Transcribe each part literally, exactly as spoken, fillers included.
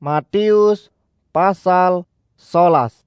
Matius pasal solas.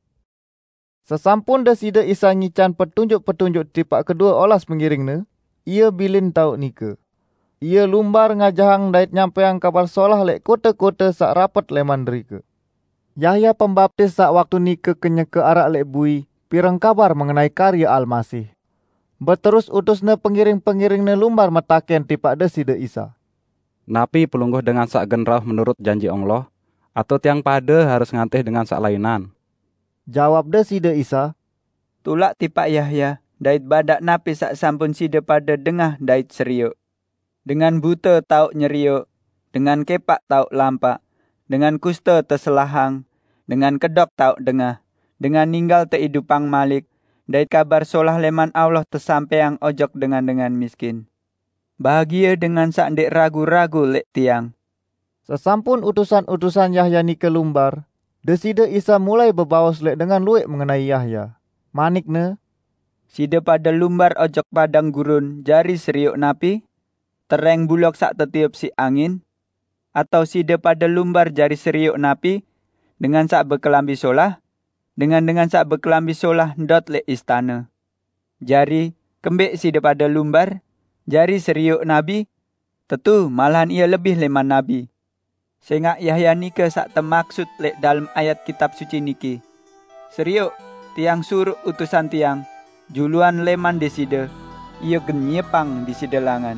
Sesampun Desida Isa ngican petunjuk-petunjuk tipak kedua olas pengiringnya, ia bilin tau nika. Ia lumbar ngajahang dait nyampeang kabar solah lek kota-kota sak rapat leman derika. Yahya Pembaptis sak waktu nika kenya ke arak lek bui, pirang kabar mengenai karya Almasih. Berterus utusnya pengiring-pengiringnya lumbar metaken tipak Desida Isa. Napi pelungguh dengan sak genrauh menurut janji Allah, atau tiang pada harus ngantih dengan sak lainan? Jawab Desida Isa, Tulak tipak Yahya, dait badak napi sak sampun sida pada dengah dait seriuk. Dengan buta tauk nyeriuk, dengan kepak tauk lampak, dengan kusta terselahang, dengan kedok tauk dengah, dengan ninggal teidupang malik, dait kabar solah leman Allah tersampeang ojok dengan-dengan miskin. Bahagia dengan sak ndek ragu-ragu lek tiang. sesampun utusan-utusan Yahya ni kelumbar, Desida Isa mulai berbawas lek dengan luek mengenai Yahya. Manikne, Sida pada lumbar ojok padang gurun jari seriuk napi, tereng bulok sak tetiup si angin, atau sida pada lumbar jari seriuk napi, dengan sak berkelambi solah, dengan dengan sak berkelambi solah ndot lek istana. Jari, kembek sida pada lumbar, jari seriuk nabi, tentu malahan ia lebih leman nabi. Sengak Yahya nika sak termaksud lek dalam ayat kitab suci niki. Seriuk, tiang suruh utusan tiang, juluan leman desida, ia genyepang di sidelangan.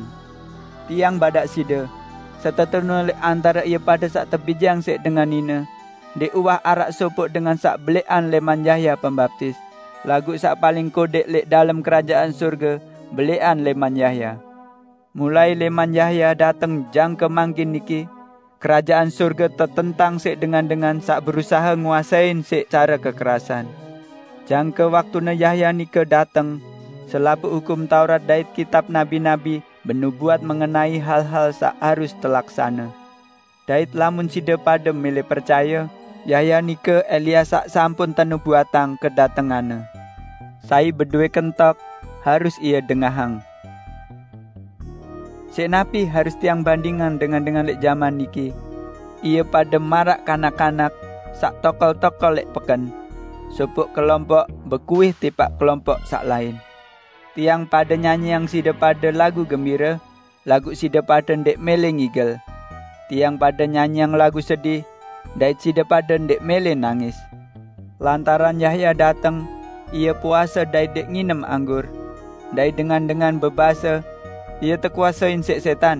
Tiang badak sida, setetuna lek antara ia pada sak terbijang sek dengan nina, dek uwah arak sopok dengan sak belekan leman Yahya Pembaptis. Lagu sak paling kodek lek dalam kerajaan surga, belekan leman Yahya. Mulai leman Yahya datang jang kemangkin niki, kerajaan surga tertentang sek dengan-dengan sak berusaha nguasain sek cara kekerasan. Jangka waktuna Yahya nika datang, selapu hukum Taurat dait kitab nabi-nabi bernubuat mengenai hal-hal sak harus terlaksana. Dait lamun sida pada milih percaya, Yahya nika Elia sak sampun tenubuatang kedatengana. Sai berdua kentok, harus ia dengahang. Sek napi harus tiang bandingan dengan dengan lek zaman niki. Ia pada marak kanak-kanak sak tokol-tokol lek peken. Supuk kelompok berkuih tipak kelompok sak lain. Tiang pada nyanyi yang sida pada lagu gembira, lagu sida pada ndek mele ngigel. Tiang pada nyanyi yang lagu sedih, dait sida pada ndek mele nangis. Lantaran Yahya datang, ia puasa dait dek nginem anggur. Dait dengan-dengan berbahasa, ia terkuasain sek setan.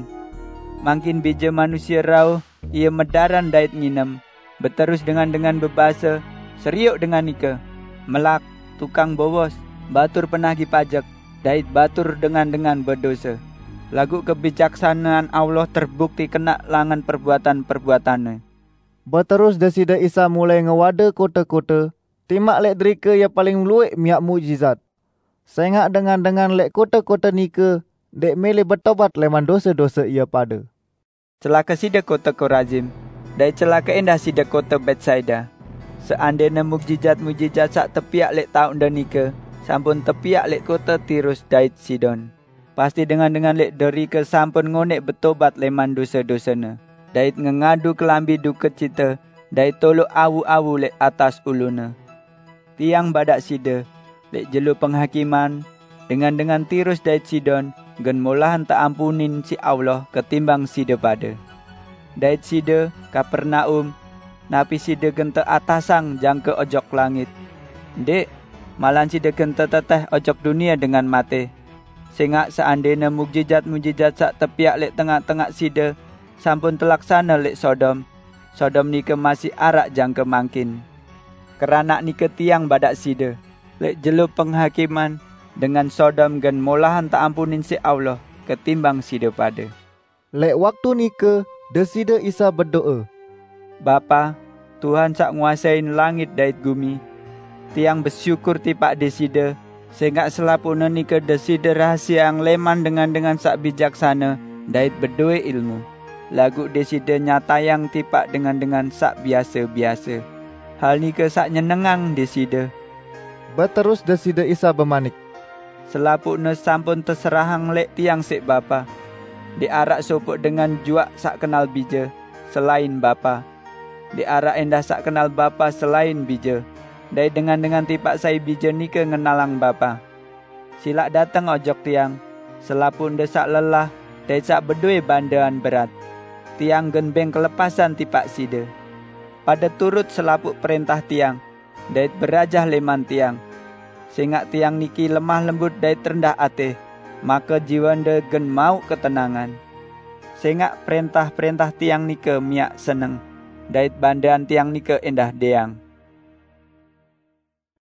Makin bija manusia rauh, ia medaran dait nginem. Berterus dengan-dengan berbahasa, seriuk dengan nika, melak, tukang bowos, batur penagih pajak, dait batur dengan-dengan berdosa. Lagu kebijaksanaan Allah terbukti kena langan perbuatan-perbuatannya. berterus Desida Isa mulai ngewada kota-kota, timak lek derika yang paling luek miak mukjizat. Sengak dengan-dengan lek kota-kota nika, dek mele bertobat leman dosa-dosa ia pada. Celaka sida kota Korazim, dai celaka endah sida kota Betsaida. Seandainya mukjizat-mukjizat sak tepiak lek taun dan nika, sampun tepiak lek kota Tirus dait Sidon. Pasti dengan-dengan lek derika sampun ngonek bertobat leman dosa-dosana. Dait ngengadu kelambi duka cita, dait tolok awu-awu lek atas uluna. Tiang badak sida, lek jelu penghakiman, dengan-dengan Tirus dait Sidon, gen molahan tak ampunin si Allah ketimbang sida pada. Dait sida, Kapernaum, napi sida genta atasang jangke ojok langit. Dek, malan sida genta teteh ojok dunia dengan mate. Sengak seandainya mukjizat-mukjizat sak tepiak lek tengah-tengah sida, sampun terlaksana lek Sodom. Sodom nika masih arak jangke mangkin. Keranak nika tiang badak sida, lek jelu penghakiman, dengan Sodom gen molahan tak ampunin si Allah ketimbang sida pada. Lek waktu nika, Desida Isa berdoa, Bapa, Tuhan sak nguasain langit dait gumi, tiang bersyukur tipak desida, sehingga selapuna nika desida rahasia yang leman dengan-dengan sak bijaksana, dait berdua ilmu. Lagu desida nyata yang tipak dengan-dengan sak biasa-biasa. Hal nika sak nyenengang desida. berterus Desida Isa bermanik, Selapukna sampun terserahang lek tiang sek bapa. Diarak sopok dengan juak sak kenal bija, selain bapa. Di arah endah sak kenal bapa selain bija. Dai dengan-dengan tipak sai bija nike ngenalang bapa. Silak datang ojok tiang, selapun desak lelah, dai sak bedui bandean berat. Tiang genbeng kelepasan tipak side. Pada turut selapuk perintah tiang, dai berajah leman tiang. Singak tiang niki lemah lembut dai terendah ate, maka jiwanda gen mau ketenangan. Singak perintah-perintah tiang nike miak seneng, dait bandean tiang nike endah deang.